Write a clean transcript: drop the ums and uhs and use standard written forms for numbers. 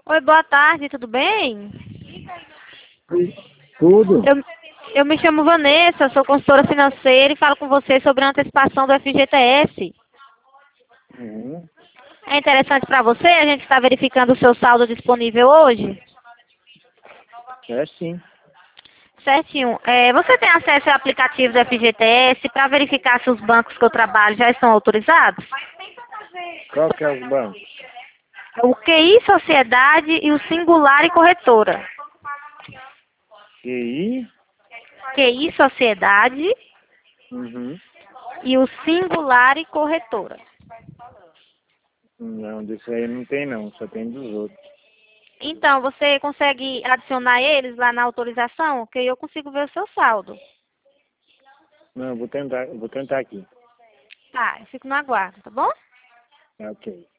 Oi, boa tarde, tudo bem? Tudo? Eu me chamo Vanessa, sou consultora financeira e falo com você sobre a antecipação do FGTS. Uhum. É interessante para você? A gente está verificando o seu saldo disponível hoje? É sim. Certinho. Você tem acesso ao aplicativo do FGTS para verificar se os bancos que eu trabalho já estão autorizados? Qual que é os bancos? O QI Sociedade e o Singular e Corretora. QI? QI Sociedade Uhum. e o Singular e Corretora. Não, desse aí não tem não, só tem dos outros. Então, você consegue adicionar eles lá na autorização? Que aí eu consigo ver o seu saldo. Não, eu vou tentar aqui. Tá, eu fico no aguardo, tá bom? Ok.